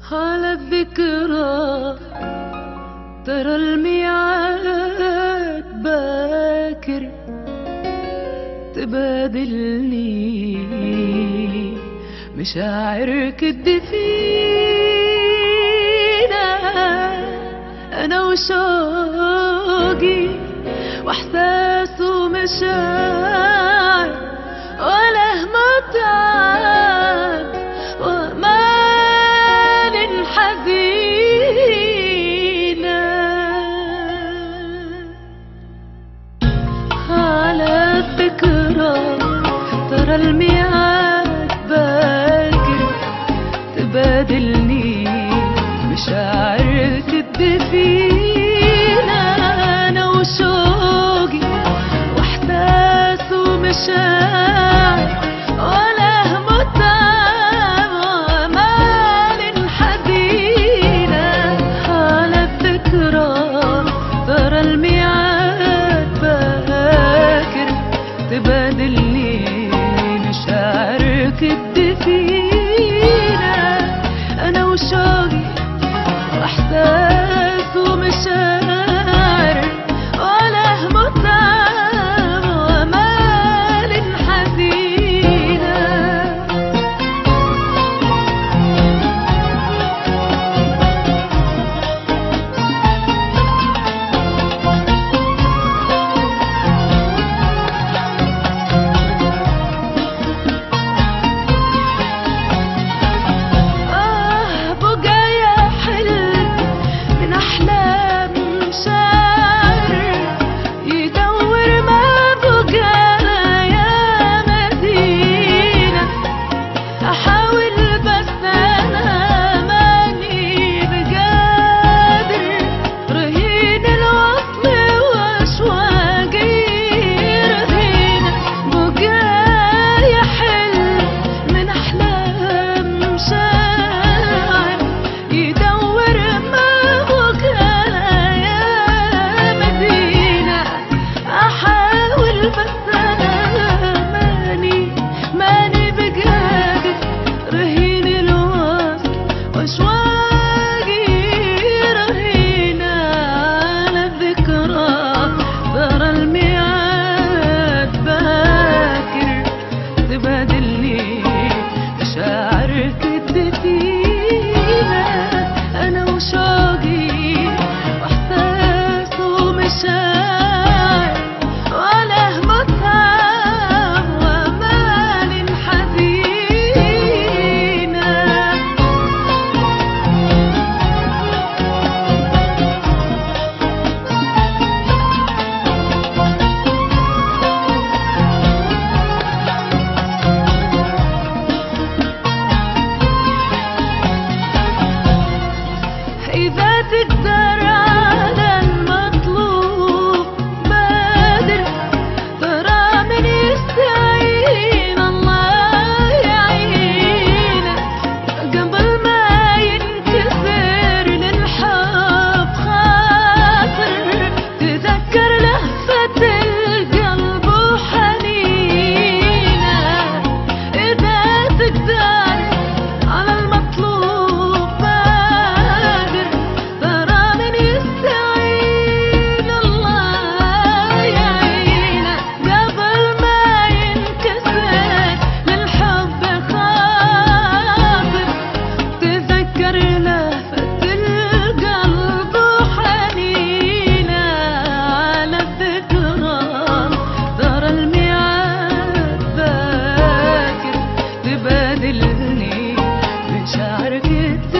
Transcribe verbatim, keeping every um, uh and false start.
على الذكرى ترى الميعاد باكر تبادلني مشاعر كد فينا أنا وشوقي وإحساس ومشاعر وله متعب وأمال حزينة على الذكرى ترى الميعاد باكر تبادلني مشاعر كد فينا أنا وشوقي وإحساس ومشاعر وله متعب وأمال حزينة على الذكرى ترى الميعاد باكر تبادلني مشاعر كد فينا أنا وشوقي وإحساس ومشاعر وله متعب وأمال حزينة آه بقايا حلم من أحلام شاعر يدور ما بقايا مدينة أحاول بس أنا ماني بقادر رهين الوصل وأشواقي رهينة بقايا حلم من أحلام شاعر يدور ما بقايا مدينة أحاول بس أنا ماني ماني بقادر رهين الوصل وأشواقي رهينة على الذكرى ترى الميعاد باكر تبادلني مشاعر كد فينا أنا وشوقي وإحساس ومشاعر وله متعب وأمال حزينة إذا تقدر على المطلوب بادر ترى من يستعين الله يعينك قبل ما ينكسر للحب خاطر تذكر لهفة القلب وحنينه إذا تقدر على المطلوب بادر ترى من يستعين الله يعينك قبل ما ينكسر للحب خاطر تذكر لهفة القلب وحنينه على الذكرى ترى الميعاد باكر تبادلني مشاعر كد